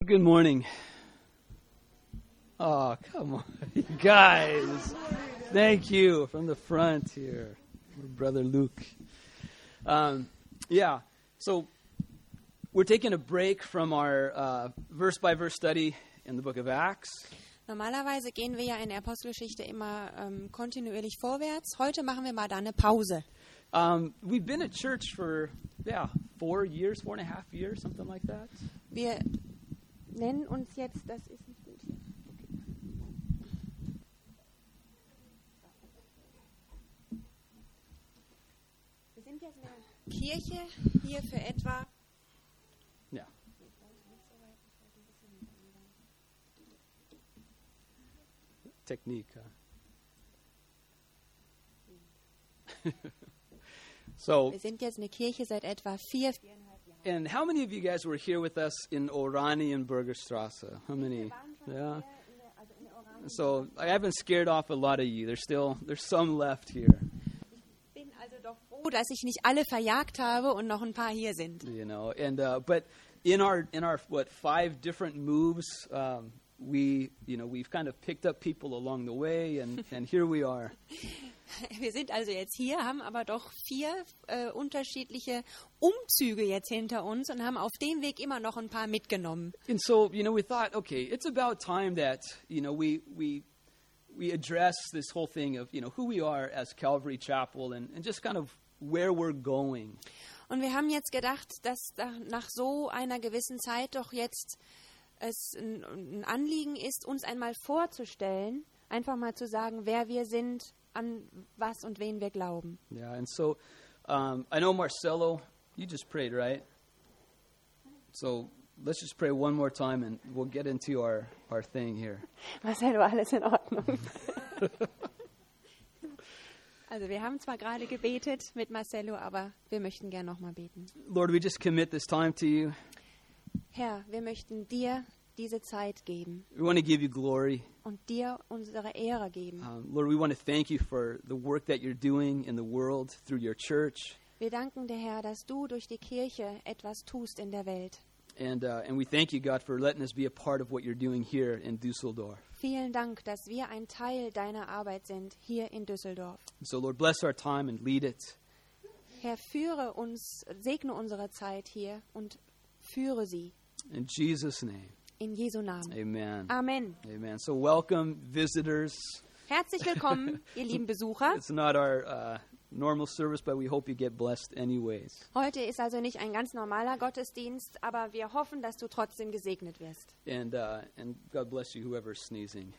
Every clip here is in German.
Good morning. Oh, come on, you guys. Thank you from the front here, Brother Luke. So we're taking a break from our verse-by-verse study in the book of Acts. Normalerweise gehen wir ja in der Apostelgeschichte immer kontinuierlich vorwärts. Heute machen wir mal da eine Pause. We've been at church for 4 years, 4.5 years, something like that. Wir nennen uns jetzt, das ist nicht gut hier. Wir sind jetzt in der Kirche hier für etwa. Ja. Technique. So. Wir sind jetzt in der Kirche seit etwa 4,5 Jahren. And how many of you guys were here with us in Oranienburgerstraße? How many? Yeah. So I haven't scared off a lot of you. There's some left here. Ich bin also doch froh, dass ich nicht alle verjagt habe und noch ein paar hier sind. You know, and but in our 5 different moves, we've kind of picked up people along the way, and here we are. Wir sind also jetzt hier, haben aber doch 4 unterschiedliche Umzüge jetzt hinter uns und haben auf dem Weg immer noch ein paar mitgenommen. And so, we thought, okay, it's about time that, we address this whole thing of, who we are as Calvary Chapel and just kind of where we're going. Und wir haben jetzt gedacht, dass nach so einer gewissen Zeit doch jetzt es ein Anliegen ist, uns einmal vorzustellen, einfach mal zu sagen, wer wir sind, an was und wen wir glauben. Yeah, and so I know Marcelo, you just prayed, right? So let's just pray one more time and we'll get into our thing here. Marcelo, alles in Ordnung. Also wir haben zwar gerade gebetet mit Marcelo, aber wir möchten gerne nochmal beten. Lord, we just commit this time to you. Herr, wir möchten dir diese Zeit geben. We want to give you glory. Und dir unsere Ehre geben. Lord, we want to thank you for the work that you're doing in the world through your church. Wir danken dir, Herr, dass du durch die Kirche etwas tust in der Welt. And we thank you, God, for letting us be a part of what you're doing here in Düsseldorf. Vielen Dank, dass wir ein Teil deiner Arbeit sind hier in Düsseldorf. So, Lord, bless our time and lead it. Herr, führe uns, segne unsere Zeit hier und führe sie. In Jesus' name. In Jesu Namen. Amen. Amen. Amen. So welcome, visitors. Herzlich willkommen, ihr lieben Besucher. It's not our normal service, but we hope you get blessed anyways. Heute ist also nicht ein ganz normaler Gottesdienst, aber wir hoffen, dass du trotzdem gesegnet wirst. And God bless you, whoever's sneezing.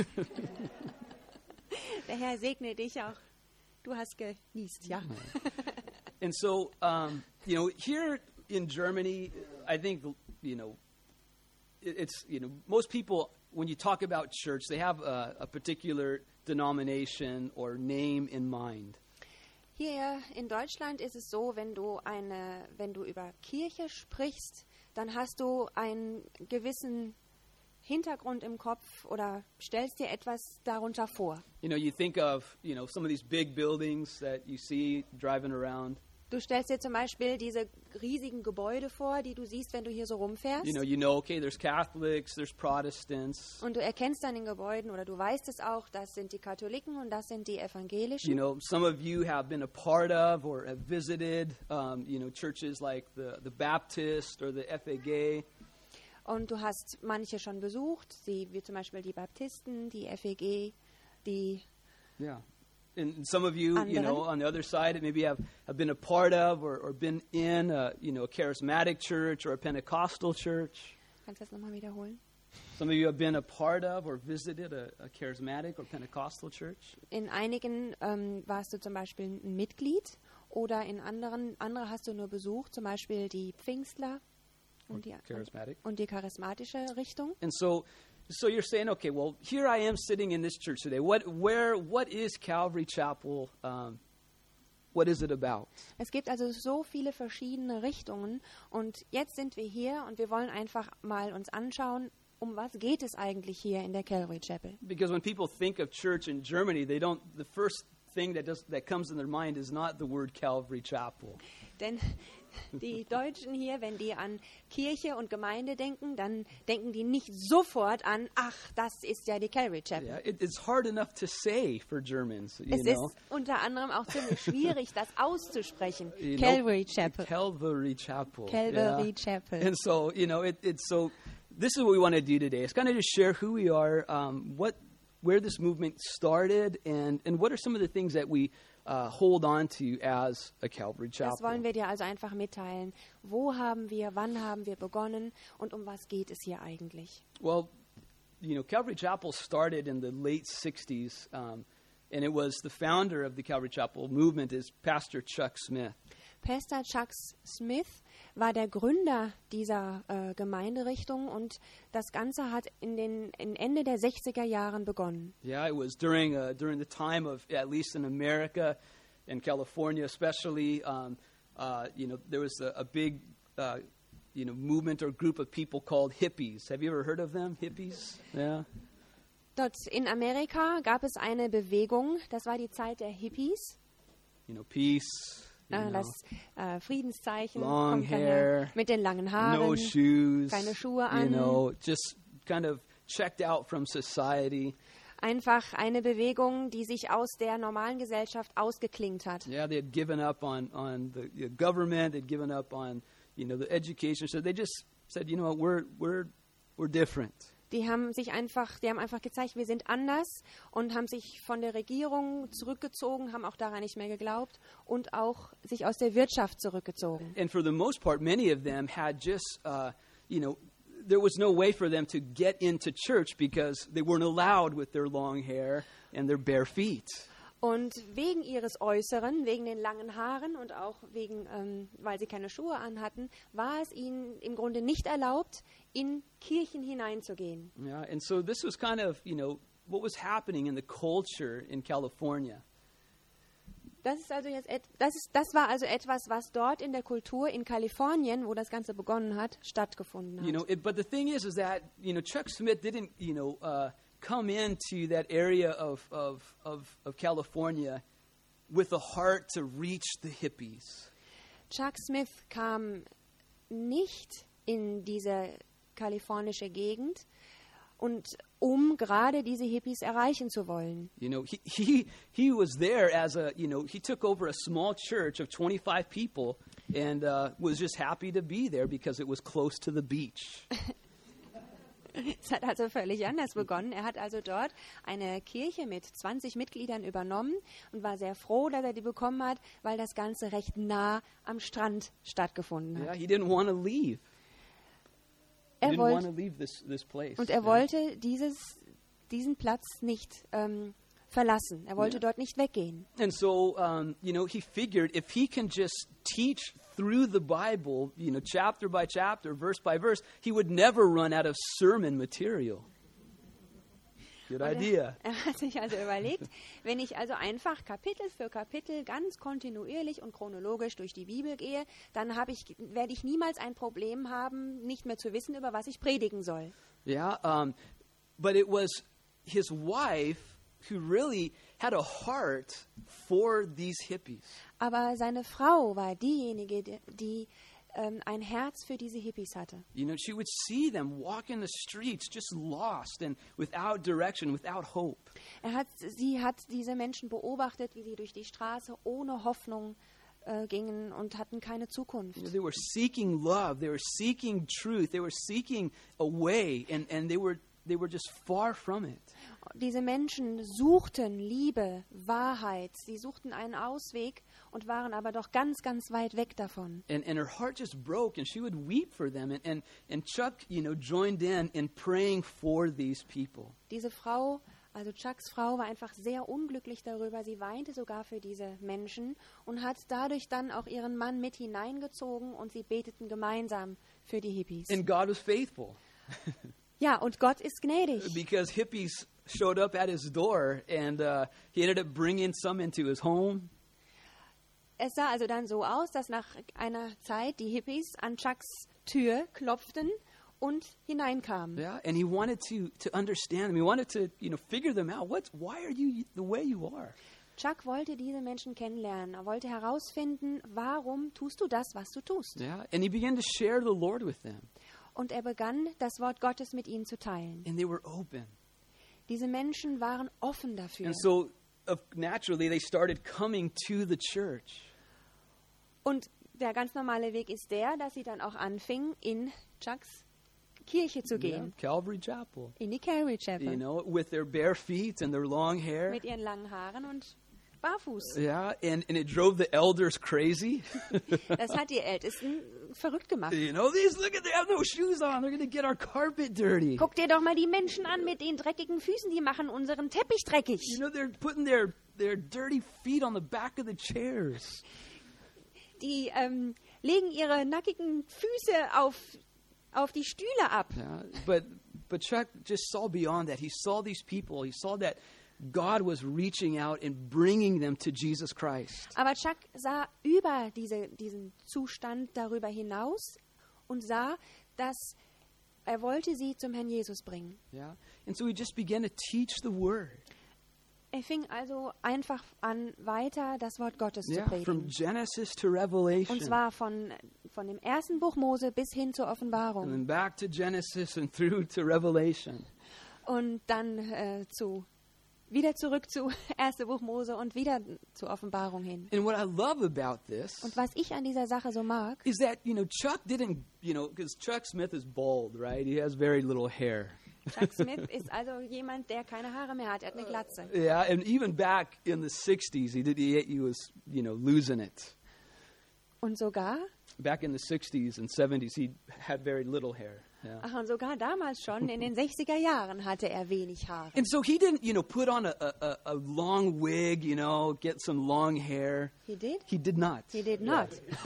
Der Herr segne dich auch. Du hast genießt, ja. And so, here in Germany, I think, it's, most people, when you talk about church, they have a particular denomination or name in mind. Hier in Deutschland ist es so, wenn du über Kirche sprichst, dann hast du einen gewissen Hintergrund im Kopf oder stellst dir etwas darunter vor. You think of, some of these big buildings that you see driving around. Du stellst dir zum Beispiel diese riesigen Gebäude vor, die du siehst, wenn du hier so rumfährst. Okay, there's Catholics, there's Protestants. Und du erkennst an den Gebäuden oder du weißt es auch, das sind die Katholiken und das sind die Evangelischen. Some of you have been a part of or have visited, churches like the Baptist or the FEG. Und du hast manche schon besucht, wie zum Beispiel die Baptisten, die FEG, die... Yeah. And some of you, on the other side, maybe have been a part of or been in, a charismatic church or a Pentecostal church. Kannst du das nochmal wiederholen? Some of you have been a part of or visited a charismatic or Pentecostal church. In einigen warst du zum Beispiel ein Mitglied oder in andere hast du nur besucht, zum Beispiel die Pfingstler und die charismatische Richtung. And so you're saying, okay, well, here I am sitting in this church today. What is Calvary Chapel? What is it about? Es gibt also so viele verschiedene Richtungen und jetzt sind wir hier und wir wollen einfach mal uns anschauen, um was geht es eigentlich hier in der Calvary Chapel? Because when people think of church in Germany, the first thing that comes in their mind is not the word Calvary Chapel. Denn Die Deutschen hier, wenn die an Kirche und Gemeinde denken, dann denken die nicht sofort an, ach, das ist ja die Calvary Chapel. Yeah, it's hard enough to say for Germans, you Es know. ist unter anderem auch ziemlich schwierig, das auszusprechen. You know, Calvary Chapel. Calvary Chapel. Calvary yeah. Chapel. And so, you know, it's so. This is what we want to do today. It's kind of just share who we are, where this movement started, and what are some of the things that we hold on to as a Calvary Chapel. Das wollen wir dir also einfach mitteilen. Wo haben wir, wann haben wir begonnen und um was geht es hier eigentlich? Well, you know, Calvary Chapel started in the late 60s, and it was the founder of the Calvary Chapel movement is Pastor Chuck Smith. Pastor Chuck Smith war der Gründer dieser Gemeinderichtung und das Ganze hat in Ende der 60er Jahren begonnen. Yeah, it was during the time of, at least in America and California especially, you know, there was a big, you know, movement or group of people called hippies. Have you ever heard of them, hippies? Yeah. Dort in Amerika gab es eine Bewegung, das war die Zeit der Hippies. You know, peace. You know, Das Friedenszeichen long kommt daher, hair, mit den langen Haaren, no shoes, keine Schuhe you an. know, just kind of checked out from society. Einfach eine Bewegung, die sich aus der normalen Gesellschaft ausgeklingt hat. Yeah, they had given up on the government, they'd given up on, you know, the education. So they just said, you know what, we're different. Die haben einfach gezeigt, wir sind anders und haben sich von der Regierung zurückgezogen, haben auch daran nicht mehr geglaubt und auch sich aus der Wirtschaft zurückgezogen. And for the most part, many of them had just, you know, there was no way for them to get into church because they weren't allowed with their long hair and their bare feet. Und wegen ihres Äußeren, wegen den langen Haaren und auch wegen, weil sie keine Schuhe anhatten, war es ihnen im Grunde nicht erlaubt, in Kirchen hineinzugehen. Yeah, and so this was kind of, you know, what was happening in the culture in California. Das war also etwas, was dort in der Kultur in Kalifornien, wo das Ganze begonnen hat, stattgefunden hat. You know, but the thing is that, you know, Chuck Smith didn't, you know, come into that area of California with a heart to reach the hippies. Chuck Smith kam nicht in diese kalifornische Gegend und um gerade diese Hippies erreichen zu wollen. You know, he was there as a, you know, he took over a small church of 25 people and was just happy to be there because it was close to the beach. Es hat also völlig anders begonnen. Er hat also dort eine Kirche mit 20 Mitgliedern übernommen und war sehr froh, dass er die bekommen hat, weil das Ganze recht nah am Strand stattgefunden hat. Yeah, he didn't want to leave. He didn't want to leave this place. Und er wollte diesen Platz nicht verlassen. Er wollte dort nicht weggehen. And so, you know, he figured if he can just teach through the Bible, you know, chapter by chapter, verse by verse, he would never run out of sermon material. Good idea. Er hat sich also überlegt, wenn ich also einfach Kapitel für Kapitel ganz kontinuierlich und chronologisch durch die Bibel gehe, dann werde ich niemals ein Problem haben, nicht mehr zu wissen, über was ich predigen soll. Yeah, but it was his wife who really had a heart for these hippies. Aber seine Frau war diejenige, die ein Herz für diese Hippies hatte. You know, she would see them walk in the streets just lost and without direction, without hope. Sie hat diese Menschen beobachtet, wie sie durch die Straße ohne Hoffnung gingen und hatten keine Zukunft. You know, they were seeking love, they were seeking truth, they were seeking a way, and they were just far from it. Diese Menschen suchten Liebe, Wahrheit, sie suchten einen Ausweg und waren aber doch ganz, ganz weit weg davon. And her heart just broke, and she would weep for them. And Chuck, you know, joined in praying for these people. Diese Frau, also Chucks Frau, war einfach sehr unglücklich darüber. Sie weinte sogar für diese Menschen und hat dadurch dann auch ihren Mann mit hineingezogen und sie beteten gemeinsam für die Hippies. And God was faithful. Ja, und Gott ist gnädig. Because hippies showed up at his door, and he ended up bringing some into his home. Es sah also dann so aus, dass nach einer Zeit die Hippies an Chucks Tür klopften und hineinkamen. Yeah, and he wanted to understand them. He wanted to, you know, figure them out. Why are you the way you are? Chuck wollte diese Menschen kennenlernen. Er wollte herausfinden, warum tust du das, was du tust. Yeah, and he began to share the Lord with them, Und er begann, das Wort Gottes mit ihnen zu teilen. and they were open. Diese Menschen waren offen dafür. And so, naturally, they started coming to the church. Und der ganz normale Weg ist der, dass sie dann auch anfingen, in Chucks Kirche zu Yeah, gehen. Calvary Chapel. In die Calvary Chapel. You know, with their bare feet and their long hair. Mit ihren langen Haaren und barfuß. Yeah, and it drove the elders crazy. Das hat die Ältesten verrückt gemacht. You know, they have no shoes on. They're going to get our carpet dirty. Guck dir doch mal die Menschen an mit den dreckigen Füßen, die machen unseren Teppich dreckig. You know, they're putting their dirty feet on the back of the chairs. Die legen ihre nackigen Füße auf die Stühle ab. Yeah, but Chuck just saw beyond that. He saw these people. He saw that God was reaching out and bringing them to Jesus Christ. Aber Chuck sah über diesen Zustand darüber hinaus und sah, dass er wollte sie zum Herrn Jesus bringen. Yeah, and so he just began to teach the word. Er fing also einfach an, weiter das Wort Gottes zu Yeah, from predigen. Genesis to Revelation. Und zwar von dem ersten Buch Mose bis hin zur And Offenbarung. then back to Genesis and through to Revelation. Und dann wieder zurück zu 1. Buch Mose und wieder zur Offenbarung hin. And what I love about this Und was ich an dieser Sache so mag, is that, Chuck didn't, because Chuck Smith is bald, right? He has very little hair. Chuck Smith ist also jemand, der keine Haare mehr hat. Er hat eine Glatze. Yeah, and even back in the 60s, he was, losing it. Und sogar, Back in the 60s and 70s, he had very little hair. Yeah. und sogar damals schon, in den 60er Jahren, hatte er wenig Haare. And so he didn't, put on a long wig, get some long hair. He did? He did not. He did not.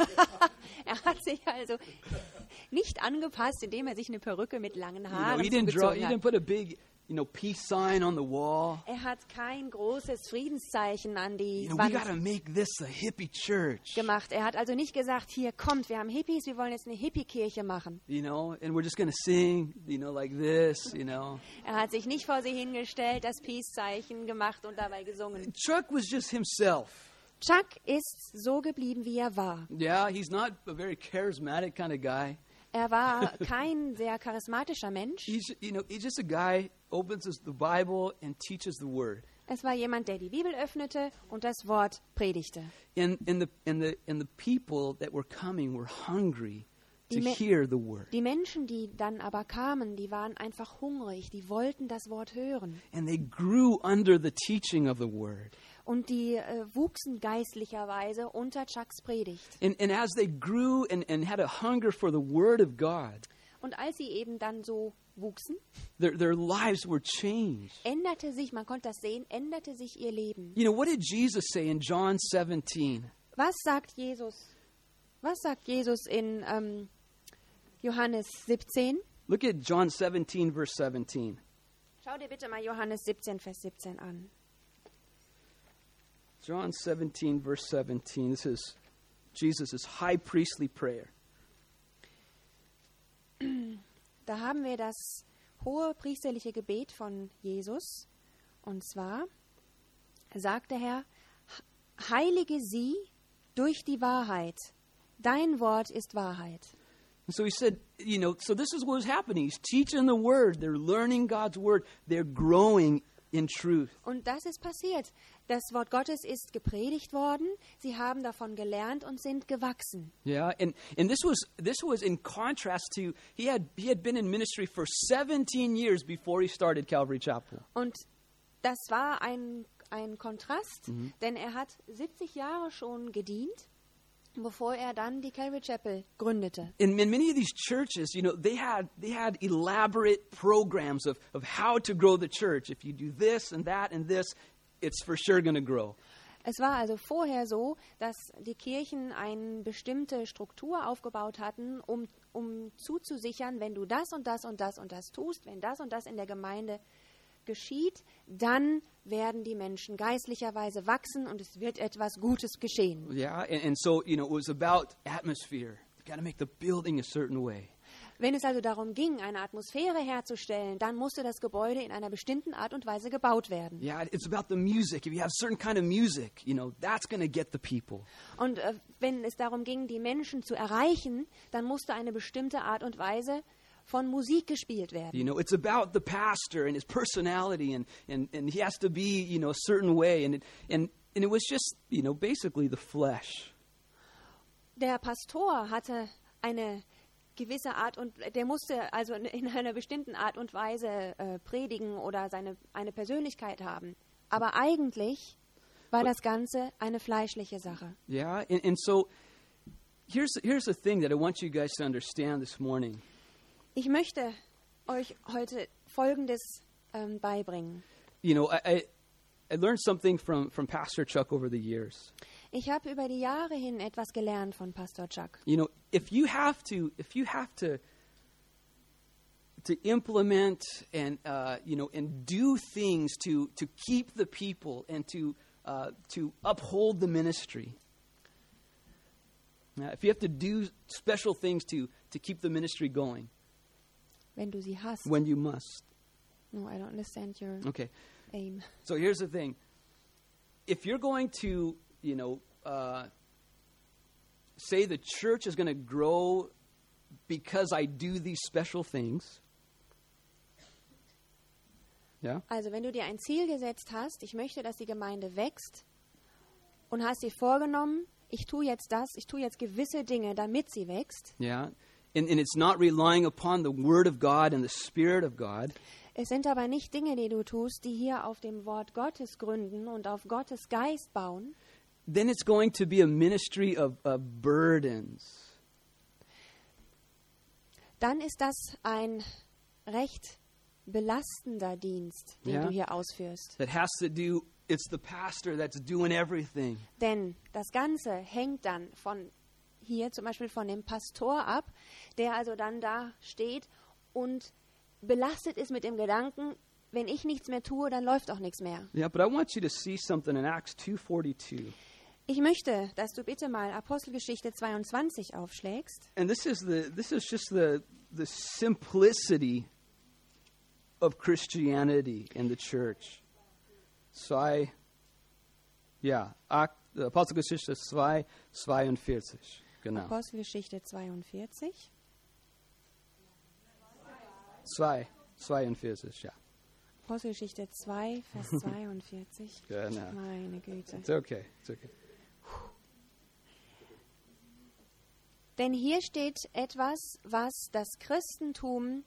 Er hat sich also nicht angepasst, indem er sich eine Perücke mit langen Haaren He zugezogen didn't hat. put a big, peace sign on the wall. Er hat kein großes Friedenszeichen an die We Wand got to make this a hippie church. gemacht. Er hat also nicht gesagt, hier kommt, wir haben Hippies, wir wollen jetzt eine Hippie-Kirche machen. And we're just going to sing, like this, Er hat sich nicht vor sie hingestellt, das Peace-Zeichen gemacht und dabei gesungen. Chuck was just himself. Chuck ist so geblieben, wie er war. Yeah, he's not a very charismatic kind of guy. Er war kein sehr charismatischer Mensch. He's just a guy opens the Bible and teaches the word. Es war jemand, der die Bibel öffnete und das Wort predigte. And the people that were coming were hungry to Die Me- hear the word. Die Menschen, die dann aber kamen, die waren einfach hungrig, die wollten das Wort hören. And they grew under the teaching of the word. Und die wuchsen geistlicherweise unter Chucks Predigt. And as they grew and had a hunger for the word of God, Und als sie eben dann so wuchsen, their lives were changed. änderte sich, man konnte das sehen, änderte sich ihr Leben. What did Jesus say in John 17? Was sagt Jesus? Was sagt Jesus in Johannes 17? Look at John 17, verse 17. Schau dir bitte mal Johannes 17, Vers 17 an. John 17, verse 17. This is Jesus' high priestly prayer. Da haben wir das hohe priesterliche Gebet von Jesus. Und zwar sagt der Herr, heilige sie durch die Wahrheit. Dein Wort ist Wahrheit. And so he said, so this is what was happening. He's teaching the word. They're learning God's word. They're growing in truth. Und das ist passiert. Das Wort Gottes ist gepredigt worden. Sie haben davon gelernt und sind gewachsen. Yeah, and this was in contrast to he had been in ministry for 17 years before he started Calvary Chapel. Und das war ein Kontrast, denn er hat 70 Jahre schon gedient, bevor er dann die Calvary Chapel gründete. In many of these churches, they had elaborate programs of how to grow the church. If you do this and that and this, it's for sure going to grow. Es war also vorher so, dass die Kirchen eine bestimmte Struktur aufgebaut hatten, um zuzusichern, wenn du das und das und das und das tust, wenn das und das in der Gemeinde geschieht, dann werden die Menschen geistlicherweise wachsen und es wird etwas Gutes geschehen. Yeah, and so, it was about atmosphere. You got to make the building a certain way. Wenn es also darum ging, eine Atmosphäre herzustellen, dann musste das Gebäude in einer bestimmten Art und Weise gebaut werden. Yeah, it's about the music. If you have a certain kind of music, that's going to get the people. Und wenn es darum ging, die Menschen zu erreichen, dann musste eine bestimmte Art und Weise von Musik gespielt werden. It's about the pastor and his personality, and he has to be, a certain way, and it was just, basically the flesh. Der Pastor hatte eine gewisse Art und der musste also in einer bestimmten Art und Weise predigen oder eine Persönlichkeit haben. Aber eigentlich war das Ganze eine fleischliche Sache. Yeah, and so here's the thing that I want you guys to understand this morning. Ich möchte euch heute Folgendes beibringen. I learned something from Pastor Chuck over the years. Ich habe über die Jahre hin etwas gelernt von Pastor Chuck. If you have to implement and do things to keep the people and to uphold the ministry. If you have to do special things to keep the ministry going. Wenn du sie hast. When you must. No, I don't understand your aim. So here's the thing. If you're going to, say the church is going to grow because I do these special things. Yeah? Also wenn du dir ein Ziel gesetzt hast, ich möchte, dass die Gemeinde wächst und hast dir vorgenommen, ich tue jetzt gewisse Dinge, damit sie wächst. Yeah. And it's not relying upon the Word of God and the Spirit of God. Es sind aber nicht Dinge, die du tust, die hier auf dem Wort Gottes gründen und auf Gottes Geist bauen. Then it's going to be a ministry of burdens. Dann ist das ein recht belastender Dienst, den du hier ausführst. That has to do, it's the pastor that's doing everything. Denn das Ganze hängt dann hier zum Beispiel von dem Pastor ab, der also dann da steht und belastet ist mit dem Gedanken, wenn ich nichts mehr tue, dann läuft auch nichts mehr. Yeah, but I want you to see something in Acts 2:42. Ich möchte, dass du bitte mal Apostelgeschichte 22 aufschlägst. And this is just the simplicity of Christianity in the church. Apostelgeschichte 2:42. Genau. Apostelgeschichte 42. 42, ja. Apostelgeschichte 2, Vers 42. Genau. Meine Güte. It's okay. Denn hier steht etwas, was das Christentum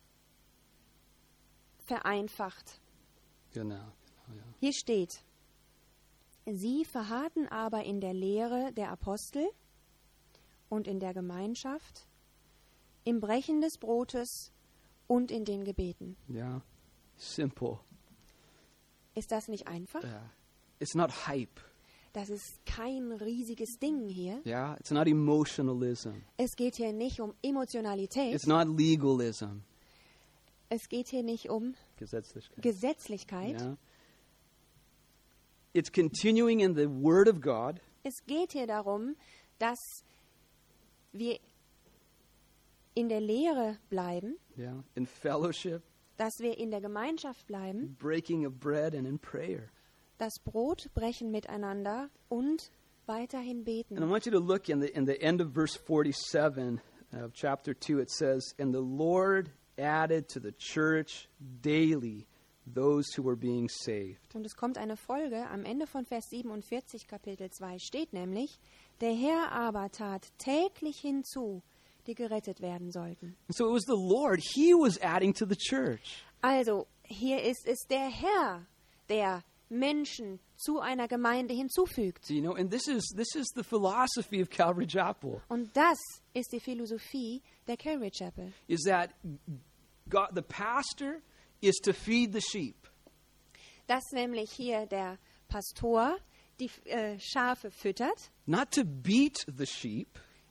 vereinfacht. Genau, ja. Hier steht, sie verharrten aber in der Lehre der Apostel und in der Gemeinschaft, im Brechen des Brotes und in den Gebeten. Ja, simple. Ist das nicht einfach? It's not hype. Das ist kein riesiges Ding hier. Yeah, it's not emotionalism. Es geht hier nicht um Emotionalität. It's not legalism. Es geht hier nicht um Gesetzlichkeit. Yeah. It's continuing in the Word of God. Es geht hier darum, dass wir in der Lehre bleiben, Yeah, in fellowship, dass wir in der Gemeinschaft bleiben, breaking of bread and in prayer. das Brot brechen miteinander und weiterhin And I beten. want you to look in the end of verse 47 of chapter 2. It says, "And the Lord added to the church daily those who were being saved." Und es kommt eine Folge, am Ende von Vers 47 Kapitel 2 steht nämlich, der Herr aber tat täglich hinzu, die gerettet werden sollten. And so it was the Lord. He was adding to the church. Also, hier ist es der Herr, der Menschen zu einer Gemeinde hinzufügt. And this is the philosophy of Calvary Chapel. Und das ist die Philosophie der Calvary Chapel. Is that God, the pastor, is to feed the sheep. Dass nämlich hier der Pastor die Schafe füttert, Not to beat the sheep.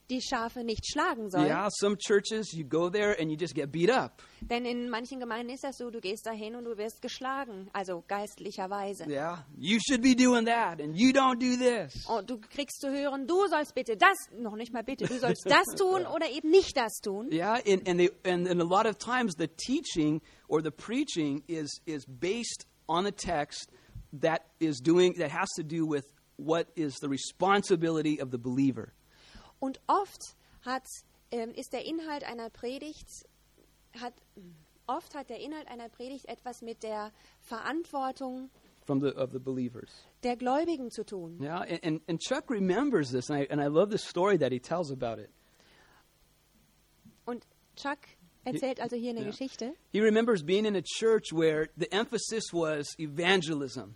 die Schafe nicht schlagen soll. Yeah, some churches, you go there and you just get beat up. Denn in manchen Gemeinden ist das so, du gehst dahin und du wirst geschlagen, also geistlicherweise. Yeah, you should be doing that and you don't do this. Und du kriegst zu hören, du sollst bitte das, noch nicht mal bitte, du sollst das tun oder eben nicht das tun. Yeah, and a lot of times the teaching or the preaching is based on a text that has to do with what is the responsibility of the believer. Und oft ist der Inhalt einer Predigt hat der Inhalt einer Predigt etwas mit der Verantwortung of the believers. Der Gläubigen zu tun. Yeah, and Chuck remembers this, and I love the story that he tells about it. Und Chuck erzählt also hier eine Geschichte. He remembers being in a church where the emphasis was evangelism.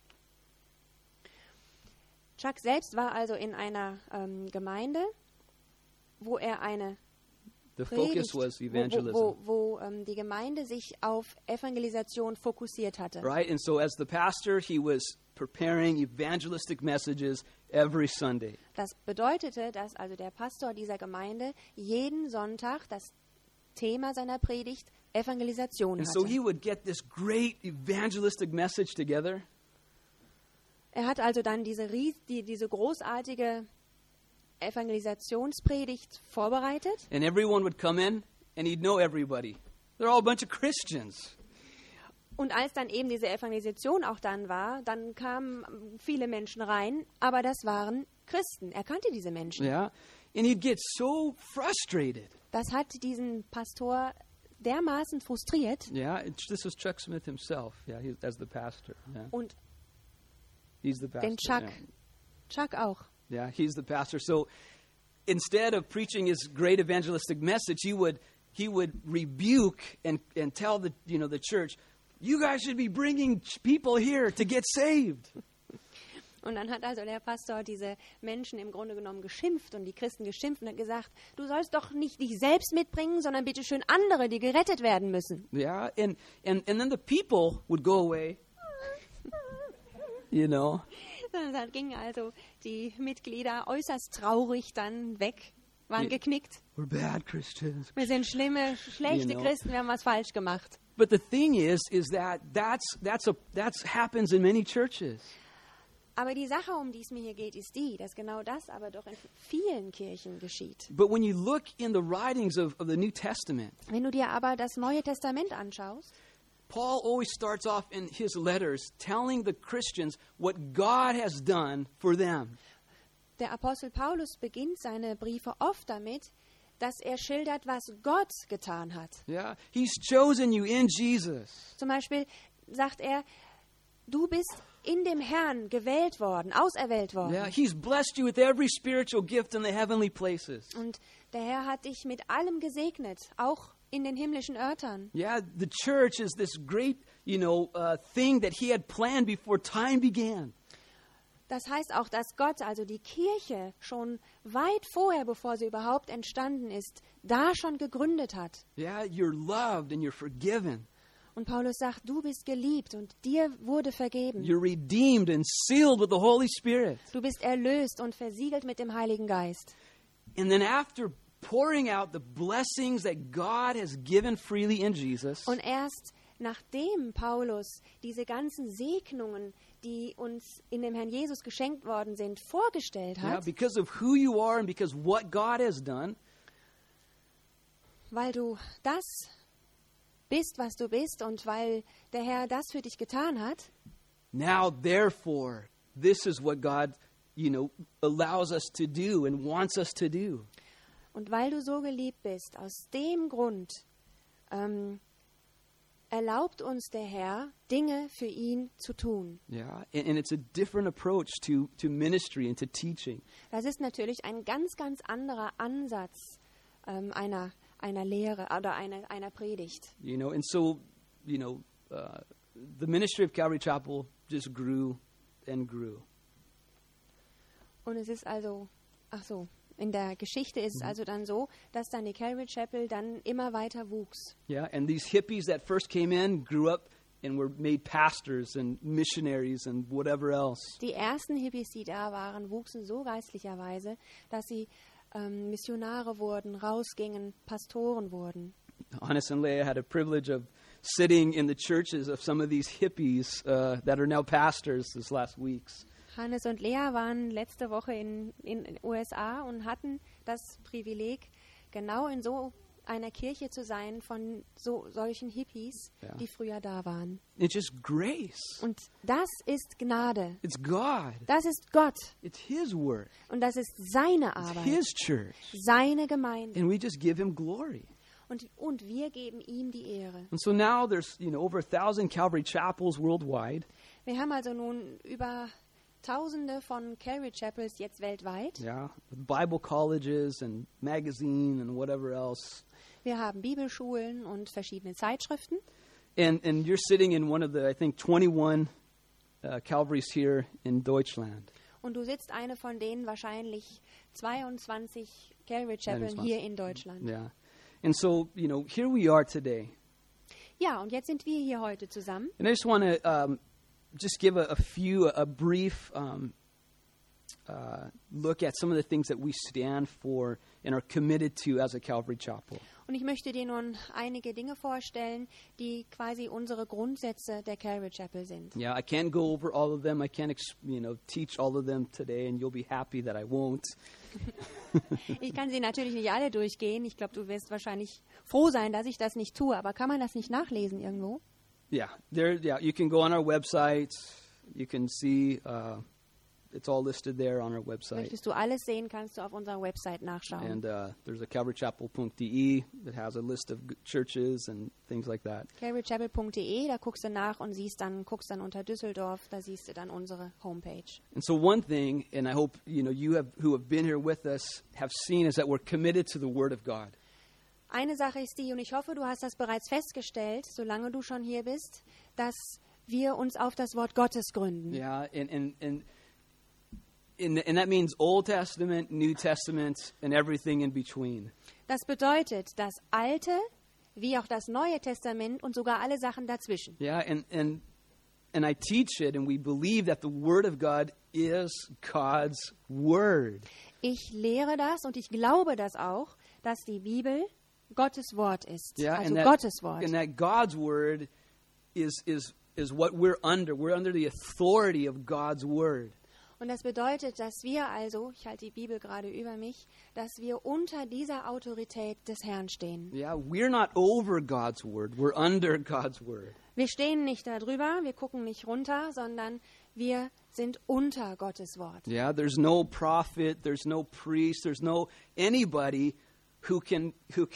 Chuck selbst war also in einer Gemeinde, wo er eine The Predigt, focus was evangelism. wo die Gemeinde sich auf Evangelisation fokussiert hatte. Right, and so as the pastor, he was preparing evangelistic messages every Sunday. Das bedeutete, dass also der Pastor dieser Gemeinde jeden Sonntag das Thema seiner Predigt Evangelisation And so he hatte. would get this great evangelistic message together. Er hat also dann diese großartige Evangelisationspredigt vorbereitet. And everyone would come in, and he'd know everybody. They're all a bunch of Christians. Und als dann eben diese Evangelisation auch dann war, dann kamen viele Menschen rein, aber das waren Christen. Er kannte diese Menschen. Yeah, and he'd get so frustrated. Das hat diesen Pastor dermaßen frustriert. Yeah, this was Chuck Smith himself. Yeah, as the pastor. Yeah, Und he's the pastor. den Chuck, yeah. Chuck auch. Yeah, he's the pastor. So instead of preaching his great evangelistic message, he would rebuke and tell the church, you guys should be bringing people here to get saved. Und dann hat also der Pastor diese Menschen im Grunde genommen geschimpft und die Christen geschimpft und hat gesagt, du sollst doch nicht dich selbst mitbringen, sondern bitte schön andere, die gerettet werden müssen. Yeah, and then the people would go away. You know. Dann gingen also die Mitglieder äußerst traurig dann weg, waren geknickt. We're bad Christians. Wir sind schlimme, schlechte You know. Christen, wir haben was falsch gemacht. But the thing is that's happens in many churches. Aber die Sache, um die es mir hier geht, ist die, dass genau das aber doch in vielen Kirchen geschieht. But when you look in the writings of the New Testament, Wenn du dir aber das Neue Testament anschaust, Paul always starts off in his letters telling the Christians what God has done for them. der Apostel Paulus beginnt seine Briefe oft damit, dass er schildert, was Gott getan hat. Yeah, he's chosen you in Jesus. Zum Beispiel sagt er, du bist in dem Herrn gewählt worden, auserwählt worden. Yeah, he's blessed you with every spiritual gift in the heavenly places. Und der Herr hat dich mit allem gesegnet, auch in den himmlischen Örtern. Yeah, the church is this great, thing that he had planned before time began. Das heißt auch, dass Gott, also die Kirche, schon weit vorher, bevor sie überhaupt entstanden ist, da schon gegründet hat. Yeah, you're loved and you're forgiven. Und Paulus sagt, du bist geliebt und dir wurde vergeben. You're redeemed and sealed with the Holy Spirit. Du bist erlöst und versiegelt mit dem Heiligen Geist. And then after pouring out the blessings that God has given freely in Jesus, Und erst nachdem Paulus diese ganzen Segnungen, die uns in dem Herrn Jesus geschenkt worden sind, vorgestellt yeah, hat, because of who you are and because what God has done, weil du das bist, was du bist und weil der Herr das für dich getan hat, now therefore, this is what God, allows us to do and wants us to do. und weil du so geliebt bist, aus dem Grund erlaubt uns der Herr, Dinge für ihn zu tun. Yeah, and it's a different approach to ministry and to teaching. Das ist natürlich ein ganz, ganz anderer Ansatz einer Lehre oder einer Predigt. And so, the ministry of Calvary Chapel just grew and grew. Und es ist also, in der Geschichte ist es also dann so, dass dann die Calvary Chapel dann immer weiter wuchs. Yeah, and these hippies that first came in grew up and were made pastors and missionaries and whatever else. Die ersten Hippies, die da waren, wuchsen so geistlicherweise, dass sie Missionare wurden, rausgingen, Pastoren wurden. Hannes and Leah had a privilege of sitting in the churches of some of these hippies that are now pastors this last weeks. Hannes und Lea waren letzte Woche in den USA und hatten das Privileg, genau in so einer Kirche zu sein von solchen Hippies, Ja. die früher da waren. It's just grace. Und das ist Gnade. It's God. Das ist Gott. It's His work. Und das ist seine It's Arbeit, His church. seine Gemeinde. And we just give Him glory. Und wir geben ihm die Ehre. And so now there's, over 1,000 Calvary chapels worldwide. Wir haben also nun über Tausende von Calvary Chapels jetzt weltweit. Yeah, with Bible colleges and magazine and whatever else. Wir haben Bibelschulen und verschiedene Zeitschriften. And you're sitting in one of the, I think, 21 Calvaries here in Deutschland. Und du sitzt eine von denen wahrscheinlich 22 Calvary Chapels 21. hier in Deutschland. Yeah. And so, here we are today. Ja, und jetzt sind wir hier heute zusammen. And I just want to just give a brief look at some of the things that we stand for and are committed to as a Calvary Chapel. Und ich möchte dir nun einige Dinge vorstellen, die quasi unsere Grundsätze der Calvary Chapel sind. Yeah, I can't go over all of them. I can't, teach all of them today, and you'll be happy that I won't. Ich kann sie natürlich nicht alle durchgehen. Ich glaube, du wirst wahrscheinlich froh sein, dass ich das nicht tue. Aber kann man das nicht nachlesen irgendwo? Yeah, you can go on our website. You can see it's all listed there on our website. Möchtest du alles sehen, kannst du auf unserer Website nachschauen. And there's a calvarychapel.de that has a list of churches and things like that. calvarychapel.de, da guckst du nach und guckst dann unter Düsseldorf, da siehst du dann unsere Homepage. And so one thing, and I hope you who have been here with us have seen, is that we're committed to the Word of God. Eine Sache ist die, und ich hoffe, du hast das bereits festgestellt, solange du schon hier bist, dass wir uns auf das Wort Gottes gründen. Yeah, and that means Old Testament, New Testament, and everything in between. Das bedeutet das Alte wie auch das Neue Testament und sogar alle Sachen dazwischen. Yeah, and I teach it, and we believe that the Word of God is God's Word. Ich lehre das und ich glaube das auch, dass die Bibel Gottes Wort ist. Yeah, Also and Gottes Wort. that God's Word is what we're under. We're under the authority of God's Word. Und das bedeutet, dass wir also, ich halte die Bibel gerade über mich, dass wir unter dieser Autorität des Herrn stehen. Yeah, we're not over God's Word. We're under God's Word. Wir stehen nicht darüber, wir gucken nicht runter, sondern wir sind unter Gottes Wort. Yeah, there's no prophet, there's no priest, there's no anybody who can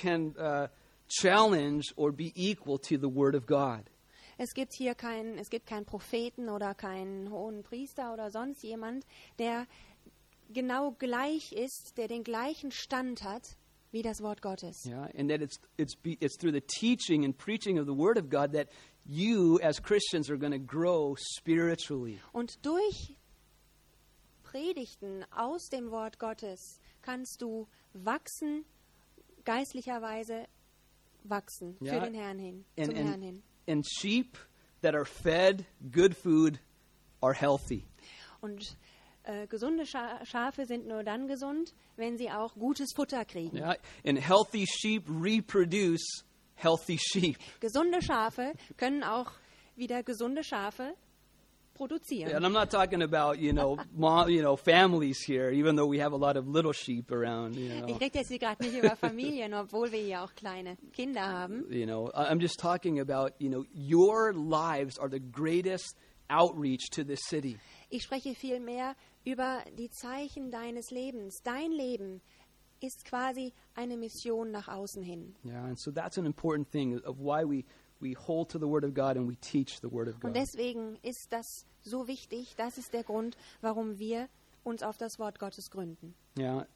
challenge or be equal to the Word of God. Es gibt keinen Propheten oder keinen hohen Priester oder sonst jemand, der genau gleich ist, der den gleichen Stand hat wie das Wort Gottes. Yeah, and that it's through the teaching and preaching of the Word of God that you as Christians are going to grow spiritually. Und durch Predigten aus dem Wort Gottes kannst du wachsen, geistlicherweise wachsen, Ja, für den Herrn hin, and- zum Herrn hin. And sheep that are fed good food are healthy. Und gesunde Schafe sind nur dann gesund, wenn sie auch gutes Futter kriegen. Yeah, and healthy sheep reproduce healthy sheep. Gesunde Schafe können auch wieder gesunde Schafe produzieren. And I'm not talking about, families here, even though we have a lot of little sheep around, Ich rede jetzt hier gerade nicht über Familien, obwohl wir hier auch kleine Kinder haben. I'm just talking about, your lives are the greatest outreach to this city. Ich spreche vielmehr über die Zeichen deines Lebens. Dein Leben ist quasi eine Mission nach außen hin. Yeah, and so that's an important thing of why we hold to the Word of God and we teach the Word of God. Und deswegen ist das so wichtig. Das ist der Grund, warum wir uns auf das Wort Gottes gründen. Yeah,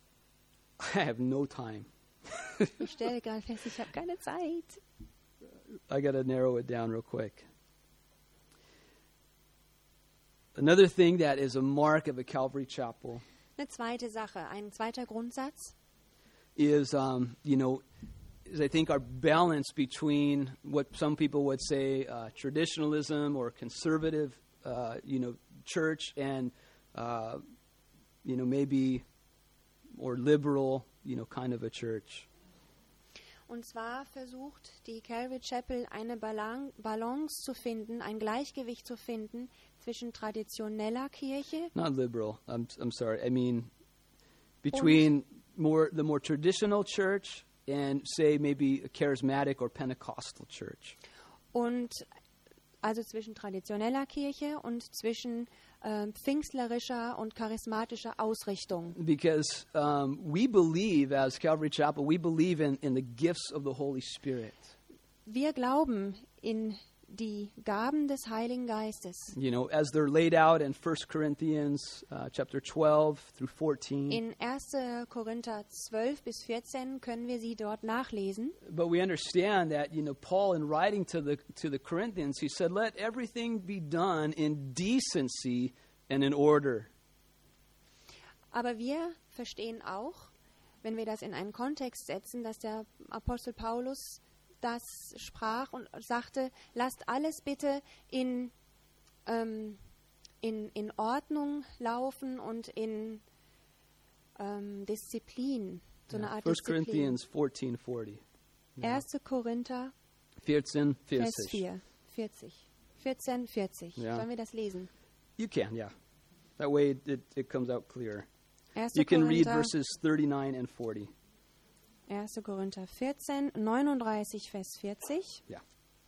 I have no time. Ich stelle gerade fest, ich habe keine Zeit. I got to narrow it down real quick. Another thing that is a mark of a Calvary Chapel Eine zweite Sache, ein zweiter Grundsatz is, is I think our balance between what some people would say traditionalism or conservative, church and, maybe or liberal, kind of a church. Und zwar versucht die Calvary Chapel eine Balance zu finden, ein Gleichgewicht zu finden zwischen traditioneller Kirche. Not liberal. I'm sorry. I mean between the more traditional church and say maybe a charismatic or Pentecostal church. Und also zwischen traditioneller Kirche und zwischen pfingstlerischer und charismatischer Ausrichtung. Because we believe, as Calvary Chapel, we believe in the gifts of the Holy Spirit. Wir glauben in die Gaben des Heiligen Geistes. As they're laid out in 1 Corinthians chapter 12 through 14. In 1. Korinther 12 bis 14 können wir sie dort nachlesen. But we understand that, Paul, in writing to the Corinthians, he said, "Let everything be done in decency and in order." Aber wir verstehen auch, wenn wir das in einen Kontext setzen, dass der Apostel Paulus das sprach und sagte, lasst alles bitte in Ordnung laufen und in Disziplin, so eine Art 1 Disziplin. Corinthians 14:40. 1. Korinther 14:40. Vers 4, 40. 14:40. Ja. Sollen wir das lesen? You can, yeah. That way it comes out clear. 1. You can read Korinther, verses 39 and 40. 1. Korinther 14, 39, Vers 40. Ja.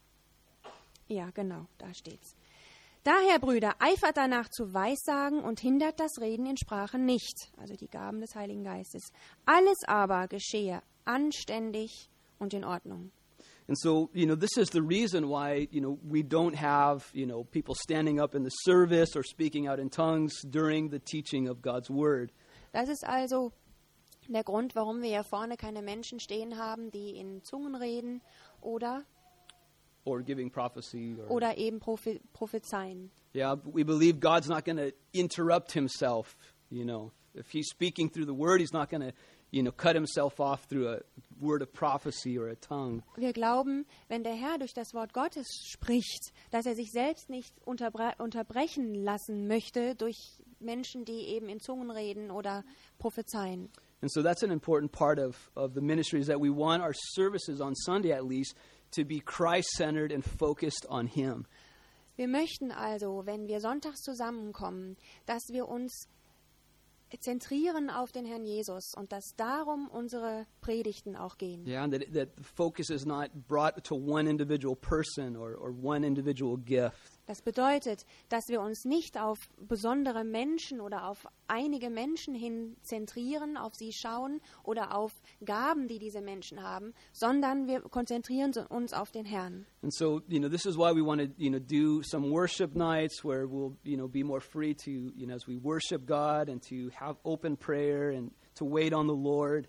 Ja, genau, da steht's. Daher, Brüder, eifert danach zu Weissagen und hindert das Reden in Sprachen nicht, also die Gaben des Heiligen Geistes. Alles aber geschehe anständig und in Ordnung. And so, this is the reason why, we don't have, people standing up in the service or speaking out in tongues during the teaching of God's Word. Das ist also der Grund, warum wir hier vorne keine Menschen stehen haben, die in Zungen reden oder Giving prophecy. Oder eben prophezeien. Yeah, we believe God's not going to interrupt himself, If he's speaking through the Word, he's not going to, cut himself off through a word of prophecy or a tongue. Wir glauben, wenn der Herr durch das Wort Gottes spricht, dass er sich selbst nicht unterbrechen lassen möchte durch Menschen, die eben in Zungen reden oder prophezeien. And so that's an important part of the ministry, is that we want our services on Sunday at least to be Christ-centered and focused on Him. Wir möchten also, wenn wir sonntags zusammenkommen, dass wir uns zentrieren auf den Herrn Jesus und dass darum unsere Predigten auch gehen. Yeah, and that the focus is not brought to one individual person or one individual gift. Das bedeutet, dass wir uns nicht auf besondere Menschen oder auf einige Menschen hin zentrieren, auf sie schauen oder auf Gaben, die diese Menschen haben, sondern wir konzentrieren uns auf den Herrn. And so, this is why we want to, do some worship nights where we'll, be more free to, as we worship God and to have open prayer and to wait on the Lord.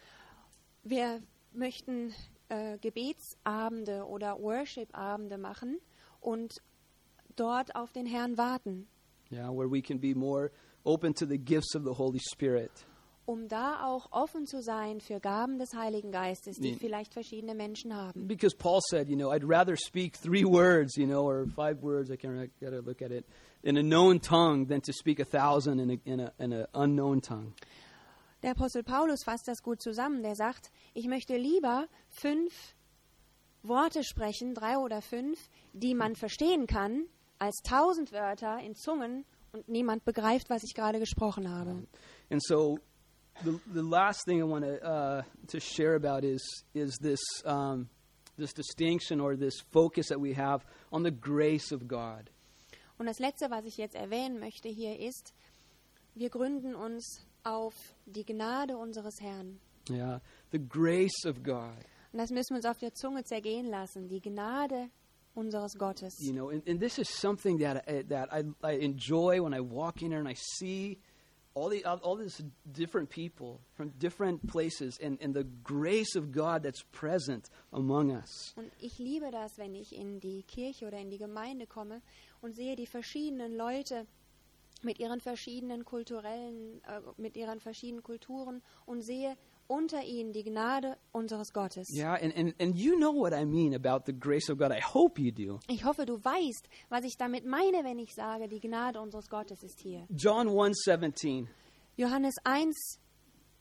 Wir möchten Gebetsabende oder Worship-Abende machen und dort auf den Herrn warten. Yeah, where we can be more open to the gifts of the Holy Spirit. Um da auch offen zu sein für Gaben des Heiligen Geistes, die vielleicht verschiedene Menschen haben. Because Paul said, I'd rather speak 3 words, or 5 words, I gotta look at it, in a known tongue than to speak 1,000 in an unknown tongue. Der Apostel Paulus fasst das gut zusammen. Der sagt, ich möchte lieber 5 Worte sprechen, 3 oder 5, die man verstehen kann, als 1.000 Wörter in Zungen und niemand begreift, was ich gerade gesprochen habe. And so the last thing I want to share about is this this distinction or this focus that we have on the grace of God. Und das Letzte, was ich jetzt erwähnen möchte hier ist, wir gründen uns auf die Gnade unseres Herrn. Yeah, the grace of God. Und das müssen wir uns auf der Zunge zergehen lassen, die Gnade unseres Gottes. And this is something that I enjoy when I walk in here and I see all these different people from different places and the grace of God that's present among us. Und ich liebe das, wenn ich in die Kirche oder in die Gemeinde komme und sehe die verschiedenen Leute mit ihren verschiedenen mit ihren verschiedenen Kulturen und sehe unter ihnen die Gnade unseres Gottes. Yeah, and you know what I mean about the grace of God. I hope you do. Ich hoffe, du weißt, was ich damit meine, wenn ich sage, die Gnade unseres Gottes ist hier. John 1:17. Johannes 1,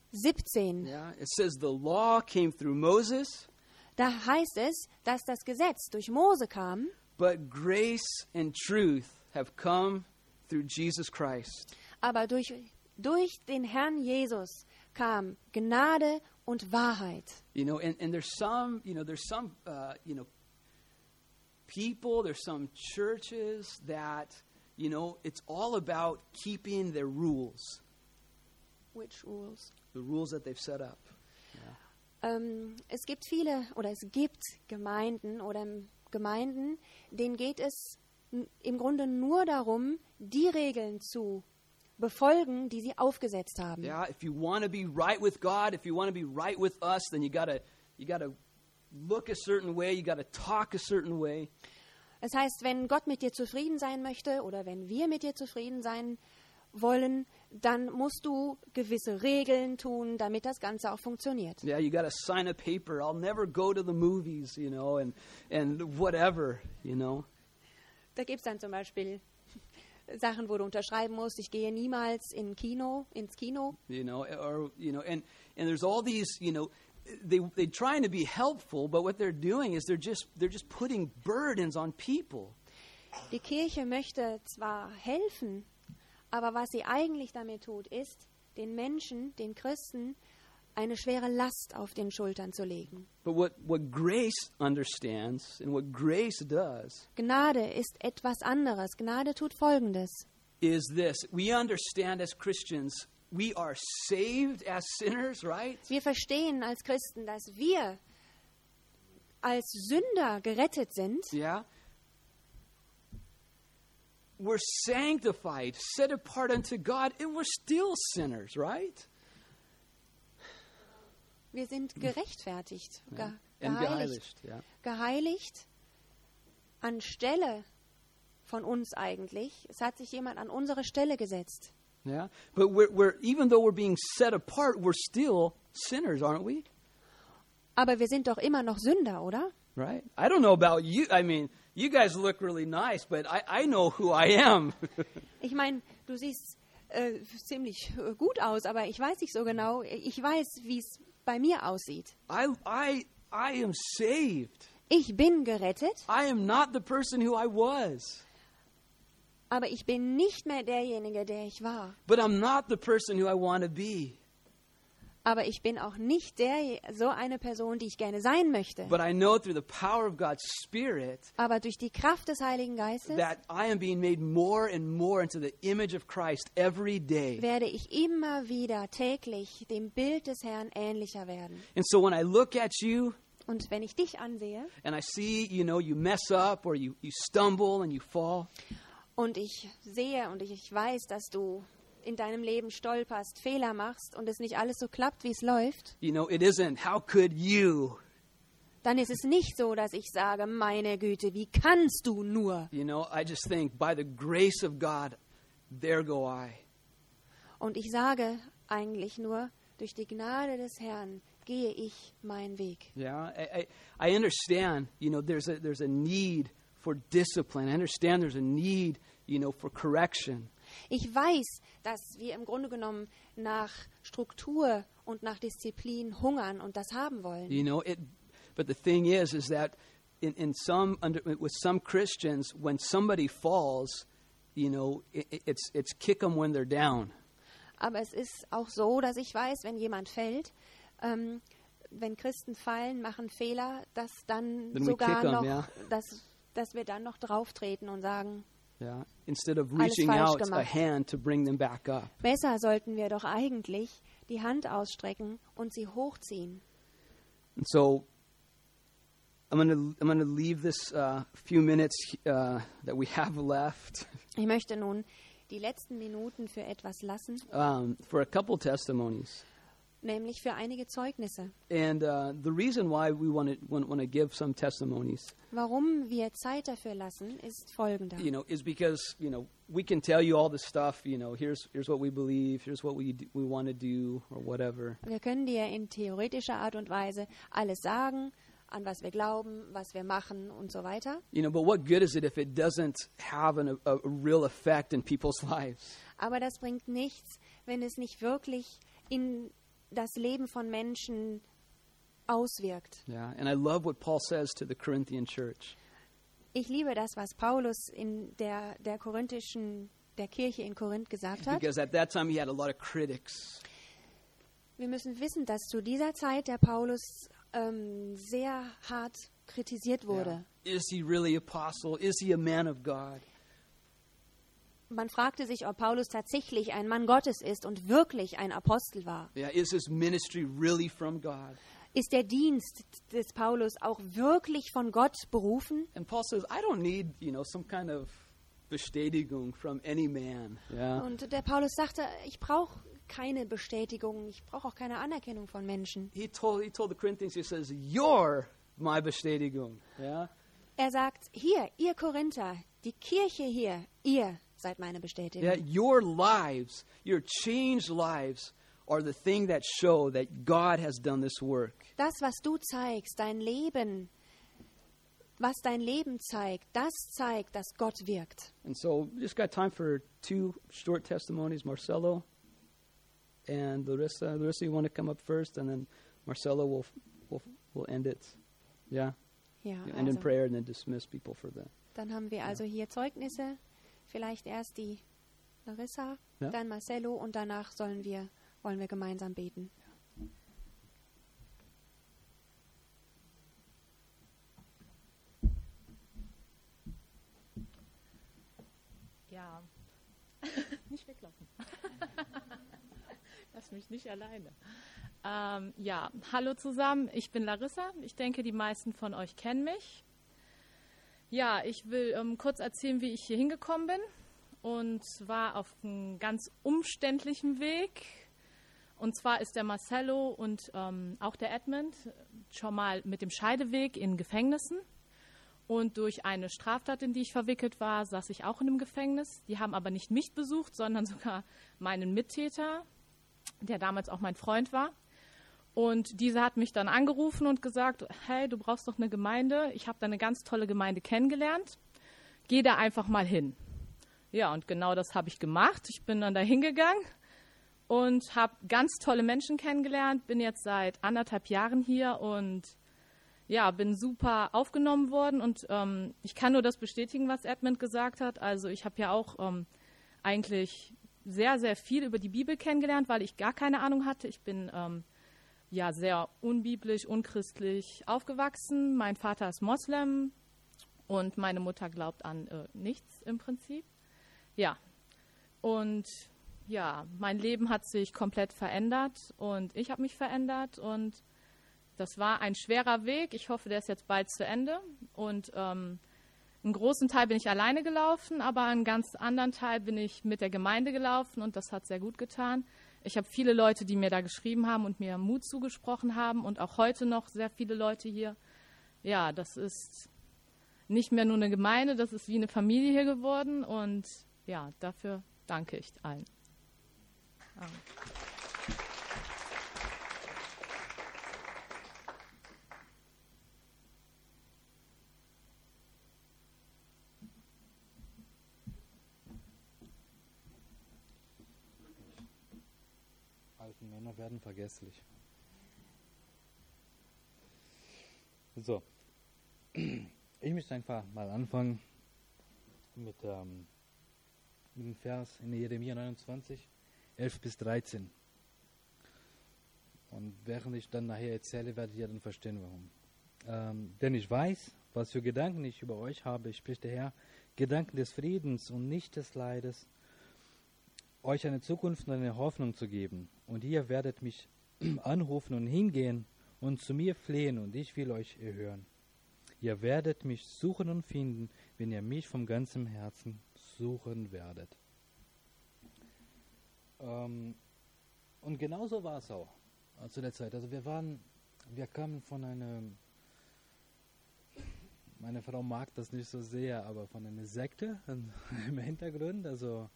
17. Yeah, it says the law came through Moses, Da heißt es, dass das Gesetz durch Mose kam, but grace and truth have come through Jesus Christ. aber durch den Herrn Jesus kam Gnade und Wahrheit. You know, and there's some people, there's some churches that, you know, it's all about keeping their rules, Which rules? the rules that they've set up. Es gibt Gemeinden, denen geht es im Grunde nur darum, die Regeln zu befolgen, die sie aufgesetzt haben. Yeah, if you want to be right with God, if you want to be right with us, then you gotta look a certain way, you gotta talk a certain way. Das heißt, wenn Gott mit dir zufrieden sein möchte oder wenn wir mit dir zufrieden sein wollen, dann musst du gewisse Regeln tun, damit das Ganze auch funktioniert. Yeah, you gotta sign a paper. I'll never go to the movies, you know, and whatever, you know. Da gibt es dann zum Beispiel Sachen, wo du unterschreiben musst, ich gehe niemals ins Kino. You know, or you know, and there's all these, you know, they trying to be helpful, but what they're doing is they're just putting burdens on people. Die Kirche möchte zwar helfen, aber was sie eigentlich damit tut, ist, den Menschen, den Christen, eine schwere Last auf den Schultern zu legen. But what grace understands and what grace does Gnade ist etwas anderes. Gnade tut Folgendes. is this. We understand as Christians, we are saved as sinners, right? Wir verstehen als Christen, dass wir als Sünder gerettet sind. Yeah. We're sanctified, set apart unto God, and we're still sinners, right? Wir sind gerechtfertigt, And geheiligt, yeah. geheiligt anstelle von uns eigentlich. Es hat sich jemand an unsere Stelle gesetzt. Yeah. But we're even though we're being set apart, we're still sinners, aren't we? Aber wir sind doch immer noch Sünder, oder? Right? I don't know about you. I mean, you guys look really nice, but I know who I am. Ich meine, du siehst ziemlich gut aus, aber ich weiß nicht so genau. Ich weiß, wie es bei mir aussieht. I am saved. Ich bin gerettet, I am not the person who I was. aber ich bin nicht mehr derjenige, der ich war. But I'm not the person who I want to be. Aber ich bin auch nicht so eine Person, die ich gerne sein möchte. But I know through the power of God's Spirit Aber durch die Kraft des Heiligen Geistes that I am being made more and more into the image of Christ every day. werde ich immer wieder täglich dem Bild des Herrn ähnlicher werden. And so when I look at you Und wenn ich dich ansehe and I see, you know, you mess up or you stumble and you fall, und ich sehe und ich weiß, dass du in deinem Leben stolperst, Fehler machst und es nicht alles so klappt, wie es läuft, you know, it isn't, how could you? dann ist es nicht so, dass ich sage, meine Güte, wie kannst du nur? You know, I just think, by the grace of God, there go I. Und ich sage eigentlich nur, durch die Gnade des Herrn gehe ich meinen Weg. Yeah, I understand, you know, there's a need for discipline. I understand there's a need, you know, for correction. Ich weiß, dass wir im Grunde genommen nach Struktur und nach Disziplin hungern und das haben wollen. You know, but the thing is that with some Christians, when somebody falls, you know, it's kick them when they're down. Aber es ist auch so, dass ich weiß, wenn jemand fällt, wenn Christen fallen, machen Fehler, dass dann Then we sogar kick 'em, noch, yeah. dass wir dann noch drauftreten und sagen, Yeah, instead of Alles reaching falsch out a gemacht. hand to bring them back up. besser sollten wir doch eigentlich die Hand ausstrecken und sie hochziehen. And so I'm gonna leave this few minutes that we have left Ich möchte nun die letzten Minuten für etwas lassen, for a couple testimonies. nämlich für einige Zeugnisse. And the reason why we want to give some testimonies, Warum wir Zeit dafür lassen, ist folgender. you know, is because, you know, we can tell you all the stuff, you know, here's what we believe, here's what we want to do or whatever. Wir können dir in theoretischer Art und Weise alles sagen, an was wir glauben, was wir machen und so weiter. You know, but what good is it if it doesn't have a real effect in people's lives? Aber das bringt nichts, wenn es nicht wirklich in das Leben von Menschen auswirkt. Yeah, and I love what Paul says to the Corinthian church. Ich liebe das, was Paulus in der Kirche in Korinth gesagt hat. Because at that time he had a lot of critics. Wir müssen wissen, dass zu dieser Zeit der Paulus sehr hart kritisiert wurde. Yeah. Is he really apostle? Is he a man of God? Man fragte sich, ob Paulus tatsächlich ein Mann Gottes ist und wirklich ein Apostel war. Yeah, is his ministry really from God? Ist der Dienst des Paulus auch wirklich von Gott berufen? And Paul says, I don't need, some kind of Bestätigung from any man. Yeah. Und der Paulus sagte, ich brauche keine Bestätigung, ich brauche auch keine Anerkennung von Menschen. He told the Corinthians, he says, you're my Bestätigung. Yeah. Er sagt, hier, ihr Korinther, die Kirche hier, ihr seid meine Bestätigung. Yeah, your lives, your changed lives are the thing that show that God has done this work. Das, was du zeigst, was dein Leben zeigt, das zeigt, dass Gott wirkt. And so we just got time for 2 short testimonies, Marcelo and Larissa. Larissa, you want to come up first, and then Marcelo will end it. Yeah? Ja, End in prayer and then dismiss people for that. Dann haben wir also hier Zeugnisse, vielleicht erst die Larissa, Ja. dann Marcelo und danach wollen wir gemeinsam beten. Ja, nicht weglaufen. Lass mich nicht alleine. Ja, hallo zusammen, ich bin Larissa. Ich denke, die meisten von euch kennen mich. Ja, ich will kurz erzählen, wie ich hier hingekommen bin. Und zwar auf einem ganz umständlichen Weg. Und zwar ist der Marcelo und auch der Edmund schon mal mit dem Scheideweg in Gefängnissen. Und durch eine Straftat, in die ich verwickelt war, saß ich auch in einem Gefängnis. Die haben aber nicht mich besucht, sondern sogar meinen Mittäter, der damals auch mein Freund war. Und dieser hat mich dann angerufen und gesagt, hey, du brauchst doch eine Gemeinde. Ich habe da eine ganz tolle Gemeinde kennengelernt. Geh da einfach mal hin. Ja, und genau das habe ich gemacht. Ich bin dann da hingegangen und habe ganz tolle Menschen kennengelernt. Bin jetzt seit 1,5 Jahren hier und ja, bin super aufgenommen worden. Und ich kann nur das bestätigen, was Edmund gesagt hat. Also ich habe ja auch eigentlich sehr, sehr viel über die Bibel kennengelernt, weil ich gar keine Ahnung hatte. Ich bin ja sehr unbiblisch, unchristlich aufgewachsen. Mein Vater ist Moslem und meine Mutter glaubt an nichts im Prinzip. Ja, und ja, mein Leben hat sich komplett verändert und ich habe mich verändert und das war ein schwerer Weg. Ich hoffe, der ist jetzt bald zu Ende und einen großen Teil bin ich alleine gelaufen, aber einen ganz anderen Teil bin ich mit der Gemeinde gelaufen und das hat sehr gut getan. Ich habe viele Leute, die mir da geschrieben haben und mir Mut zugesprochen haben und auch heute noch sehr viele Leute hier. Ja, das ist nicht mehr nur eine Gemeinde, das ist wie eine Familie hier geworden und ja, dafür danke ich allen. Amen. Alten Männer werden vergesslich. So, ich möchte einfach mal anfangen mit dem Vers in Jeremia 29, 11 bis 13. Und während ich dann nachher erzähle, werdet ihr dann verstehen, warum. Denn ich weiß, was für Gedanken ich über euch habe, spricht der Herr, Gedanken des Friedens und nicht des Leides, euch eine Zukunft und eine Hoffnung zu geben. Und ihr werdet mich anrufen und hingehen und zu mir flehen und ich will euch erhören. Ihr werdet mich suchen und finden, wenn ihr mich vom ganzen Herzen suchen werdet. Und genauso war es auch zu der Zeit. Also wir kamen von meine Frau mag das nicht so sehr, aber von einer Sekte im Hintergrund. Also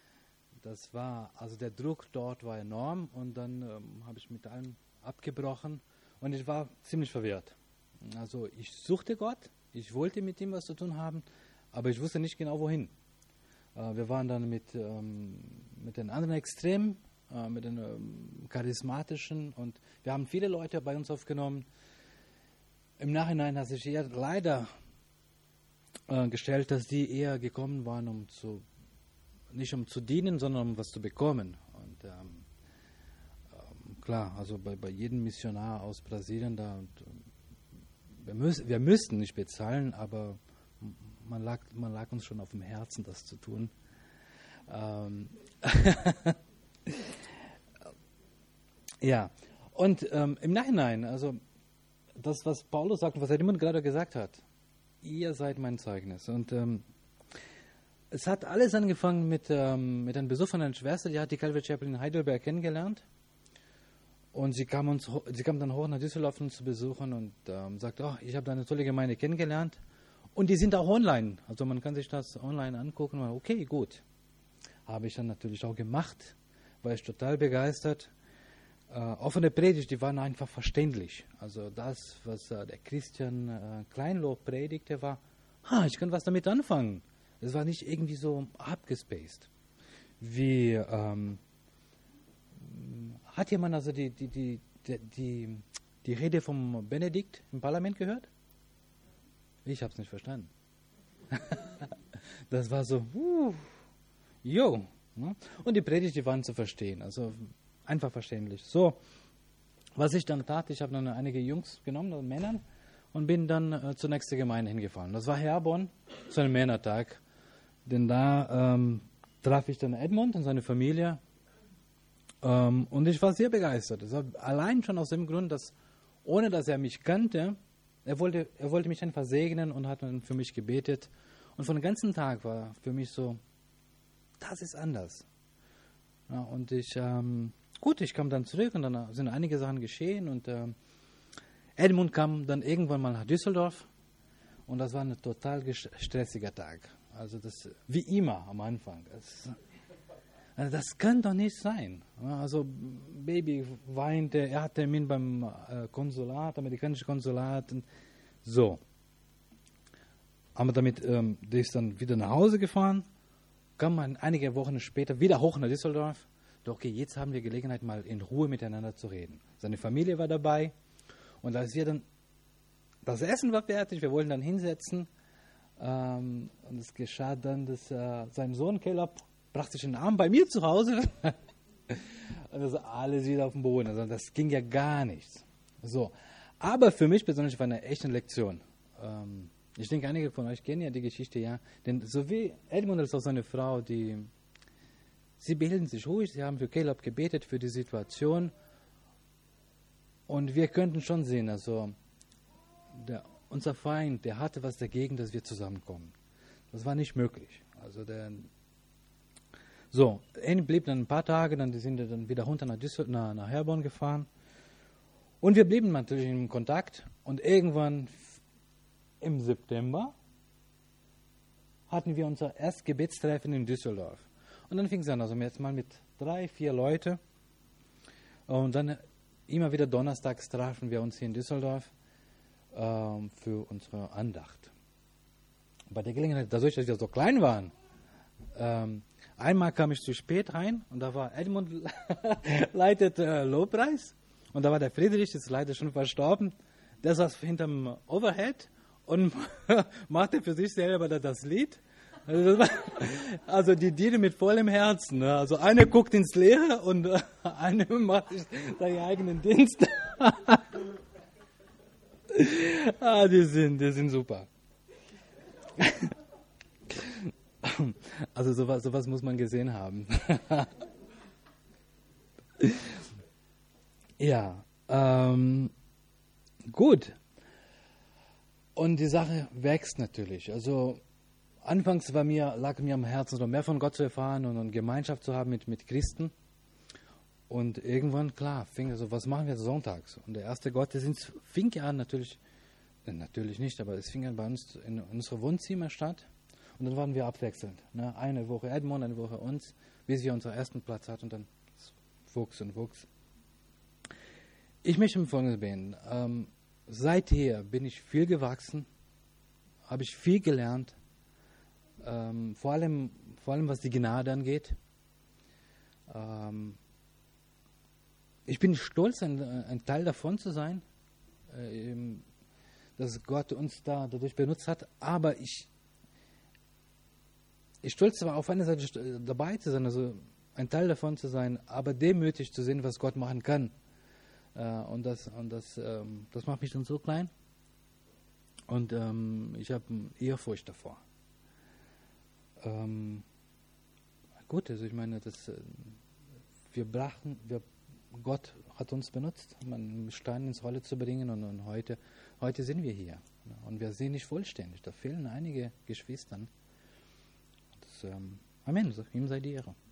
der Druck dort war enorm und dann habe ich mit allem abgebrochen und ich war ziemlich verwirrt. Also ich suchte Gott, ich wollte mit ihm was zu tun haben, aber ich wusste nicht genau wohin. Wir waren dann mit den anderen Extremen mit den charismatischen, und wir haben viele Leute bei uns aufgenommen. Im Nachhinein hat sich eher leider gestellt, dass die eher gekommen waren, nicht um zu dienen, sondern um was zu bekommen. Und klar, also bei jedem Missionar aus Brasilien, wir müssten nicht bezahlen, aber man lag uns schon auf dem Herzen, das zu tun. Ja, und im Nachhinein, also das, was Paulus sagt und was Edmund gerade gesagt hat, ihr seid mein Zeugnis. Und es hat alles angefangen mit einem Besuch von einer Schwester, die hat die Calvary Chapel in Heidelberg kennengelernt. Und sie kam dann hoch nach Düsseldorf, uns zu besuchen, und sagte, oh, ich habe da eine tolle Gemeinde kennengelernt. Und die sind auch online, also man kann sich das online angucken. Und okay, gut. Habe ich dann natürlich auch gemacht, war ich total begeistert. Auch von der Predigt, die waren einfach verständlich. Also das, was der Christian Kleinloh predigte, war, ich kann was damit anfangen. Es war nicht irgendwie so abgespaced. Wie, hat jemand also die Rede vom Benedikt im Parlament gehört? Ich habe es nicht verstanden. Das war so, jo. Ne? Und die Predigt, die waren zu verstehen. Also einfach verständlich. So, was ich dann tat, ich habe dann einige Jungs genommen, Männern, und bin dann zur nächsten Gemeinde hingefahren. Das war Herborn, zu einem Männertag. Denn da traf ich dann Edmund und seine Familie. Und ich war sehr begeistert. Das war allein schon aus dem Grund, dass, ohne dass er mich kannte, er wollte mich einfach segnen und hat dann für mich gebetet. Und von dem ganzen Tag war für mich so, das ist anders. Ja, und ich kam dann zurück, und dann sind einige Sachen geschehen, und Edmund kam dann irgendwann mal nach Düsseldorf, und das war ein total stressiger Tag. Also das, wie immer am Anfang. Das kann doch nicht sein. Also Baby weinte, er hatte Termin beim amerikanischen Konsulat, und so. Aber damit, der ist dann wieder nach Hause gefahren, kam man einige Wochen später wieder hoch nach Düsseldorf. Doch okay, jetzt haben wir Gelegenheit, mal in Ruhe miteinander zu reden. Seine Familie war dabei, und als wir dann, das Essen war fertig, wir wollten dann hinsetzen, und es geschah dann, dass sein Sohn Caleb brachte sich den Arm bei mir zu Hause, und das alles wieder auf dem Boden. Also das ging ja gar nichts. So, aber für mich persönlich war eine echte Lektion. Ich denke, einige von euch kennen ja die Geschichte, ja. Denn so wie Edmund als auch seine Frau, sie behielten sich ruhig, sie haben für Caleb gebetet, für die Situation. Und wir könnten schon sehen, also unser Feind, der hatte was dagegen, dass wir zusammenkommen. Das war nicht möglich. Also er blieb dann ein paar Tage, dann sind wir dann wieder runter nach Herborn gefahren. Und wir blieben natürlich in Kontakt. Und irgendwann im September hatten wir unser erstes Gebetstreffen in Düsseldorf. Und dann fing es an, also jetzt mal mit 3, 4 Leute. Und dann immer wieder donnerstags trafen wir uns hier in Düsseldorf für unsere Andacht. Bei der Gelegenheit, dadurch, dass wir so klein waren, einmal kam ich zu spät rein, und da war Edmund leitet Lobpreis, und da war der Friedrich, ist leider schon verstorben, der saß hinterm Overhead und machte für sich selber das Lied. Also die diene mit vollem Herzen. Ne? Also eine guckt ins Leere, und eine macht seinen eigenen Dienst. Die sind super. Also sowas muss man gesehen haben. Ja, gut. Und die Sache wächst natürlich. Also anfangs lag mir am Herzen, noch mehr von Gott zu erfahren und Gemeinschaft zu haben mit Christen. Und irgendwann, klar, was machen wir sonntags? Und der erste Gottesdienst fing ja an, natürlich nicht, aber es fing an bei uns in unserem Wohnzimmer statt. Und dann waren wir abwechselnd. Ne? Eine Woche Edmund, eine Woche uns, bis wir unseren ersten Platz hatten, und dann wuchs und wuchs. Ich möchte Folgendes beenden. Seither bin ich viel gewachsen, habe ich viel gelernt, vor allem was die Gnade angeht. ich bin stolz, ein Teil davon zu sein, dass Gott uns dadurch benutzt hat, aber ich stolz zwar auf einer Seite dabei zu sein, also ein Teil davon zu sein, aber demütig zu sehen, was Gott machen kann. Und das macht mich dann so klein. Und ich habe Ehrfurcht davor. Gut, also ich meine, Gott hat uns benutzt, einen Stein ins Rollen zu bringen, und heute sind wir hier. Und wir sind nicht vollständig. Da fehlen einige Geschwister. Amen, ihm sei die Ehre.